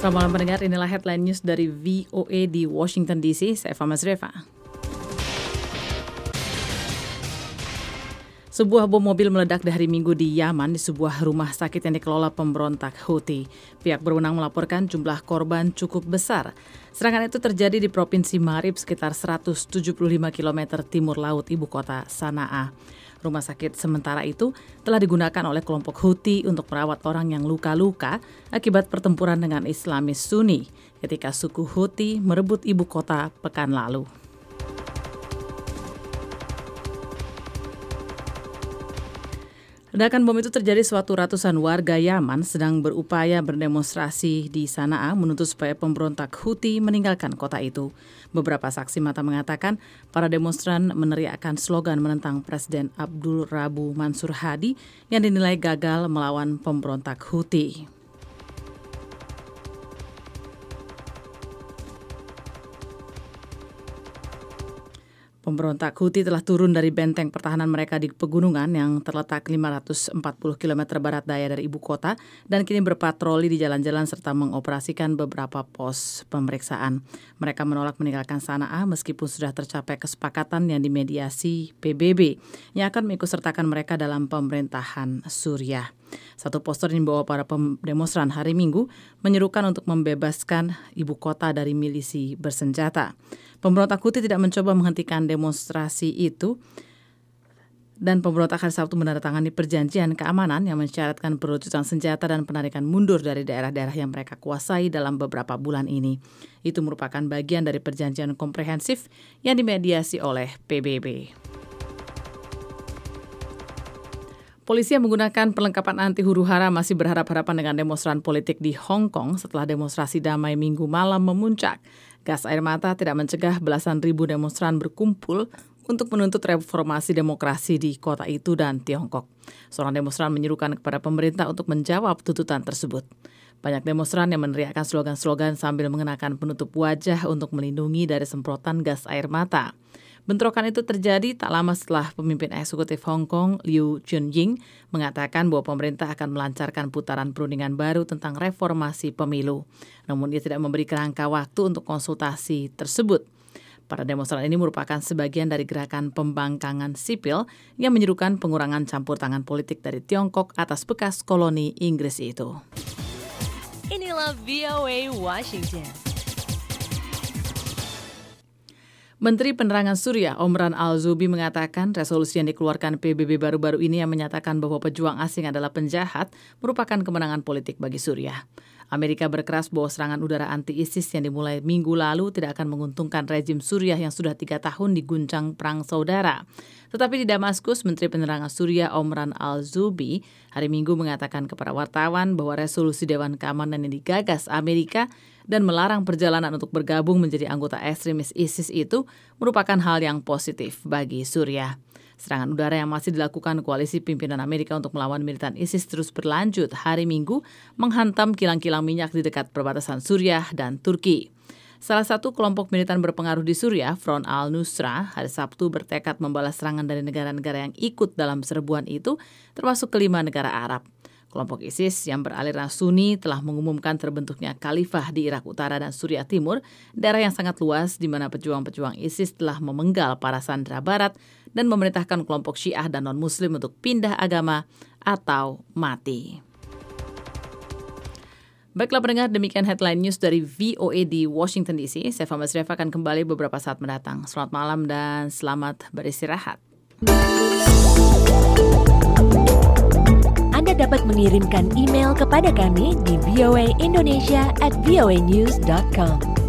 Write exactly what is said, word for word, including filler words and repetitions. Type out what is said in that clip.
Selamat malam pendengar, inilah headline news dari V O A di Washington D C. Saya Fama Zreva. Sebuah bom mobil meledak di hari Minggu di Yaman di sebuah rumah sakit yang dikelola pemberontak Houthi. Pihak berwenang melaporkan jumlah korban cukup besar. Serangan itu terjadi di Provinsi Marib sekitar seratus tujuh puluh lima kilometer timur laut ibu kota Sanaa. Rumah sakit sementara itu telah digunakan oleh kelompok Houthi untuk merawat orang yang luka-luka akibat pertempuran dengan Islamis Sunni ketika suku Houthi merebut ibu kota pekan lalu. Ledakan bom itu terjadi sewaktu ratusan warga Yaman sedang berupaya berdemonstrasi di Sanaa menuntut supaya pemberontak Houthi meninggalkan kota itu. Beberapa saksi mata mengatakan para demonstran meneriakkan slogan menentang Presiden Abdul Rabu Mansur Hadi yang dinilai gagal melawan pemberontak Houthi. Pemberontak Houthi telah turun dari benteng pertahanan mereka di pegunungan yang terletak lima ratus empat puluh kilometer barat daya dari ibu kota dan kini berpatroli di jalan-jalan serta mengoperasikan beberapa pos pemeriksaan. Mereka menolak meninggalkan Sanaa meskipun sudah tercapai kesepakatan yang dimediasi P B B yang akan mengikutsertakan mereka dalam pemerintahan Suriah. Satu poster yang dibawa para demonstran hari Minggu menyerukan untuk membebaskan ibu kota dari milisi bersenjata. Pemberontak Houthi tidak mencoba menghentikan demonstrasi itu dan pemberontak hari Sabtu menandatangani perjanjian keamanan yang mensyaratkan perebutan senjata dan penarikan mundur dari daerah-daerah yang mereka kuasai dalam beberapa bulan ini. Itu merupakan bagian dari perjanjian komprehensif yang dimediasi oleh P B B. Polisi yang menggunakan perlengkapan anti huru-hara masih berharap-harapan dengan demonstran politik di Hong Kong setelah demonstrasi damai Minggu malam memuncak. Gas air mata tidak mencegah belasan ribu demonstran berkumpul untuk menuntut reformasi demokrasi di kota itu dan Tiongkok. Seorang demonstran menyerukan kepada pemerintah untuk menjawab tuntutan tersebut. Banyak demonstran yang meneriakkan slogan-slogan sambil mengenakan penutup wajah untuk melindungi dari semprotan gas air mata. Bentrokan itu terjadi tak lama setelah pemimpin eksekutif Hong Kong, Liu Chunying, mengatakan bahwa pemerintah akan melancarkan putaran perundingan baru tentang reformasi pemilu. Namun dia tidak memberi kerangka waktu untuk konsultasi tersebut. Para demonstran ini merupakan sebagian dari gerakan pembangkangan sipil yang menyerukan pengurangan campur tangan politik dari Tiongkok atas bekas koloni Inggris itu. Inilah V O A Washington. Menteri Penerangan Suriah Omran Al-Zubi mengatakan resolusi yang dikeluarkan P B B baru-baru ini yang menyatakan bahwa pejuang asing adalah penjahat merupakan kemenangan politik bagi Suriah. Amerika berkeras bahwa serangan udara anti-ISIS yang dimulai minggu lalu tidak akan menguntungkan rezim Suriah yang sudah tiga tahun diguncang perang saudara. Tetapi di Damaskus, Menteri Penerangan Suriah Omran Al-Zubi hari Minggu mengatakan kepada wartawan bahwa resolusi Dewan Keamanan yang digagas Amerika dan melarang perjalanan untuk bergabung menjadi anggota ekstremis ISIS itu merupakan hal yang positif bagi Suriah. Serangan udara yang masih dilakukan koalisi pimpinan Amerika untuk melawan militan ISIS terus berlanjut hari Minggu menghantam kilang-kilang minyak di dekat perbatasan Suriah dan Turki. Salah satu kelompok militan berpengaruh di Suriah, Front al-Nusra, hari Sabtu bertekad membalas serangan dari negara-negara yang ikut dalam serbuan itu, termasuk kelima negara Arab. Kelompok ISIS yang beraliran Sunni telah mengumumkan terbentuknya khalifah di Irak Utara dan Suriah Timur, daerah yang sangat luas di mana pejuang-pejuang ISIS telah memenggal para sandera barat dan memerintahkan kelompok Syiah dan non-Muslim untuk pindah agama atau mati. Baiklah pendengar, demikian headline news dari V O A di Washington D C. Saya Fama Zreva akan kembali beberapa saat mendatang. Selamat malam dan selamat beristirahat. Anda dapat mengirimkan email kepada kami di voaindonesia at voanews dot com.